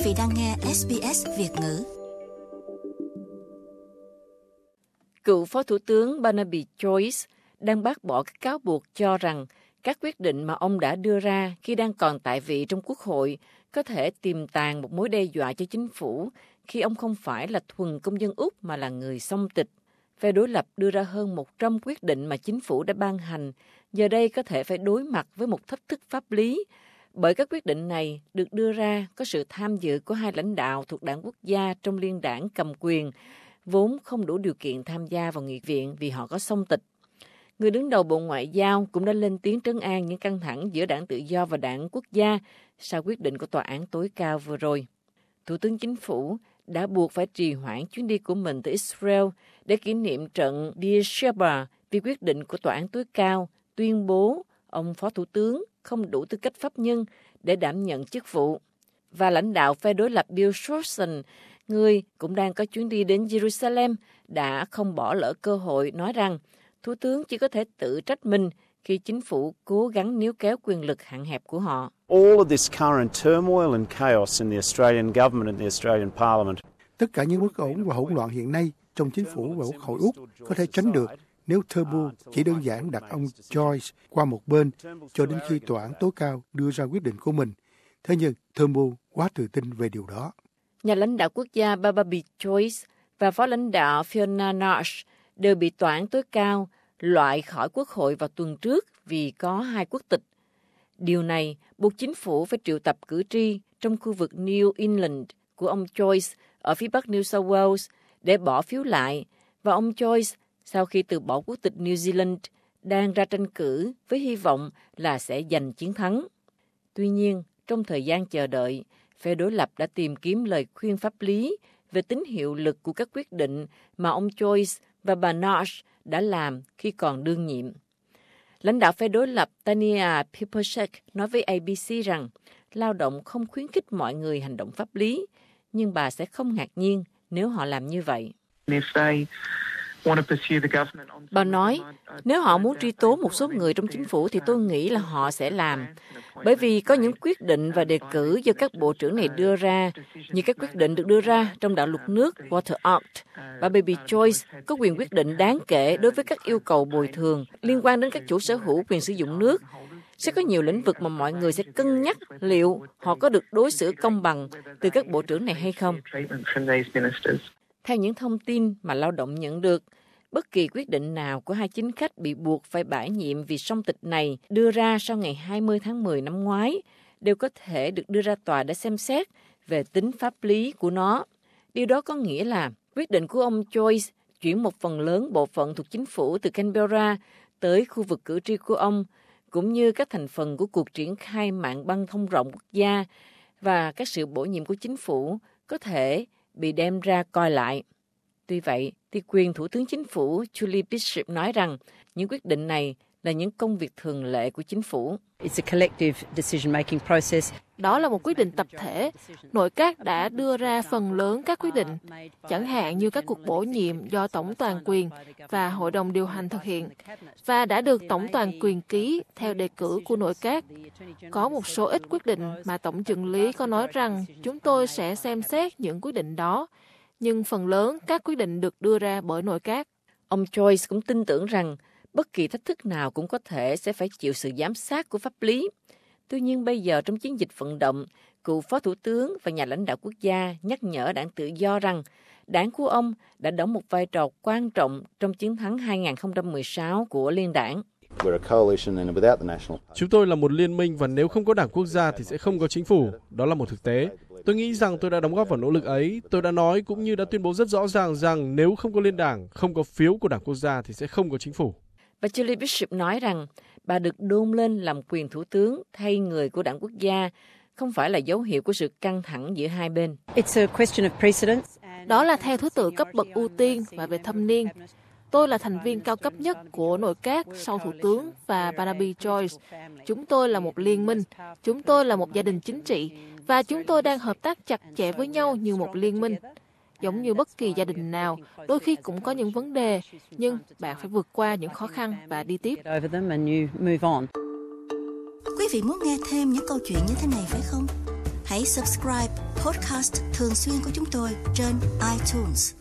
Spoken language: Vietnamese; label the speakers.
Speaker 1: vị đang nghe SBS Việt ngữ.
Speaker 2: Cựu Phó Thủ tướng Barnaby Joyce đang bác bỏ các cáo buộc cho rằng các quyết định mà ông đã đưa ra khi đang còn tại vị trong Quốc hội có thể tiềm tàng một mối đe dọa cho chính phủ khi ông không phải là thuần công dân Úc mà là người song tịch. Phe đối lập đưa ra hơn 100 quyết định mà chính phủ đã ban hành, giờ đây có thể phải đối mặt với một thách thức pháp lý, bởi các quyết định này được đưa ra có sự tham dự của hai lãnh đạo thuộc Đảng Quốc gia trong liên đảng cầm quyền, vốn không đủ điều kiện tham gia vào nghị viện vì họ có song tịch. Người đứng đầu Bộ Ngoại giao cũng đã lên tiếng trấn an những căng thẳng giữa Đảng Tự do và Đảng Quốc gia sau quyết định của Tòa án tối cao vừa rồi. Thủ tướng Chính phủ đã buộc phải trì hoãn chuyến đi của mình tới Israel để kỷ niệm trận Beersheba vì quyết định của Tòa án tối cao tuyên bố ông Phó Thủ tướng không đủ tư cách pháp nhân để đảm nhận chức vụ. Và lãnh đạo phe đối lập Bill Shorten, người cũng đang có chuyến đi đến Jerusalem, đã không bỏ lỡ cơ hội nói rằng Thủ tướng chỉ có thể tự trách mình khi chính phủ cố gắng níu kéo quyền lực hạn hẹp của họ.
Speaker 3: Tất cả những bất ổn và hỗn loạn hiện nay trong chính phủ và Quốc hội Úc có thể tránh được nếu Turnbull chỉ đơn giản đặt ông Joyce qua một bên cho đến khi tòa án tối cao đưa ra quyết định của mình. Thế nhưng Turnbull quá tự tin về điều đó.
Speaker 2: Nhà lãnh đạo quốc gia Barnaby Joyce và phó lãnh đạo Fiona Nash đều bị tòa án tối cao loại khỏi Quốc hội vào tuần trước vì có hai quốc tịch. Điều này buộc chính phủ phải triệu tập cử tri trong khu vực New England của ông Joyce ở phía bắc New South Wales để bỏ phiếu lại, và ông Joyce, sau khi từ bỏ quốc tịch New Zealand, đang ra tranh cử với hy vọng là sẽ giành chiến thắng. Tuy nhiên, trong thời gian chờ đợi, phe đối lập đã tìm kiếm lời khuyên pháp lý về tính hiệu lực của các quyết định mà ông Joyce và bà Nash đã làm khi còn đương nhiệm. Lãnh đạo phe đối lập Tania Pipersek nói với ABC rằng lao động không khuyến khích mọi người hành động pháp lý, nhưng bà sẽ không ngạc nhiên nếu họ làm như vậy. Bà nói, nếu họ muốn truy tố một số người trong chính phủ thì tôi nghĩ là họ sẽ làm. Bởi vì có những quyết định và đề cử do các bộ trưởng này đưa ra, như các quyết định được đưa ra trong đạo luật nước Water Act. Bà Barnaby Joyce có quyền quyết định đáng kể đối với các yêu cầu bồi thường liên quan đến các chủ sở hữu quyền sử dụng nước. Sẽ có nhiều lĩnh vực mà mọi người sẽ cân nhắc liệu họ có được đối xử công bằng từ các bộ trưởng này hay không. Theo những thông tin mà Lao động nhận được, bất kỳ quyết định nào của hai chính khách bị buộc phải bãi nhiệm vì song tịch này đưa ra sau ngày 20 tháng 10 năm ngoái đều có thể được đưa ra tòa để xem xét về tính pháp lý của nó. Điều đó có nghĩa là quyết định của ông Joyce chuyển một phần lớn bộ phận thuộc chính phủ từ Canberra tới khu vực cử tri của ông, cũng như các thành phần của cuộc triển khai mạng băng thông rộng quốc gia và các sự bổ nhiệm của chính phủ có thể bị đem ra coi lại. Tuy vậy, thì quyền Thủ tướng Chính phủ Julie Bishop nói rằng những quyết định này là những công việc thường lệ của chính phủ.
Speaker 4: Đó là một quyết định tập thể. Nội các đã đưa ra phần lớn các quyết định, chẳng hạn như các cuộc bổ nhiệm do Tổng toàn quyền và Hội đồng điều hành thực hiện, và đã được Tổng toàn quyền ký theo đề cử của nội các. Có một số ít quyết định mà Tổng chưởng lý có nói rằng chúng tôi sẽ xem xét những quyết định đó, nhưng phần lớn các quyết định được đưa ra bởi nội các.
Speaker 2: Ông Joyce cũng tin tưởng rằng bất kỳ thách thức nào cũng có thể sẽ phải chịu sự giám sát của pháp lý. Tuy nhiên bây giờ trong chiến dịch vận động, cựu Phó Thủ tướng và nhà lãnh đạo quốc gia nhắc nhở Đảng Tự do rằng đảng của ông đã đóng một vai trò quan trọng trong chiến thắng 2016 của liên đảng.
Speaker 5: Chúng tôi là một liên minh và nếu không có Đảng Quốc gia thì sẽ không có chính phủ. Đó là một thực tế. Tôi nghĩ rằng tôi đã đóng góp vào nỗ lực ấy. Tôi đã nói cũng như đã tuyên bố rất rõ ràng rằng nếu không có liên đảng, không có phiếu của Đảng Quốc gia thì sẽ không có chính phủ.
Speaker 2: Và Julie Bishop nói rằng bà được đôn lên làm quyền thủ tướng thay người của Đảng Quốc gia không phải là dấu hiệu của sự căng thẳng giữa hai bên.
Speaker 4: Đó là theo thứ tự cấp bậc ưu tiên và về thâm niên. Tôi là thành viên cao cấp nhất của nội các sau Thủ tướng và Barnaby Joyce. Chúng tôi là một liên minh, chúng tôi là một gia đình chính trị và chúng tôi đang hợp tác chặt chẽ với nhau như một liên minh. Giống như bất kỳ gia đình nào, đôi khi cũng có những vấn đề, nhưng bạn phải vượt qua những khó khăn và đi tiếp.
Speaker 1: Quý vị muốn nghe thêm những câu chuyện như thế này phải không? hãy subscribe podcast thường xuyên của chúng tôi trên iTunes.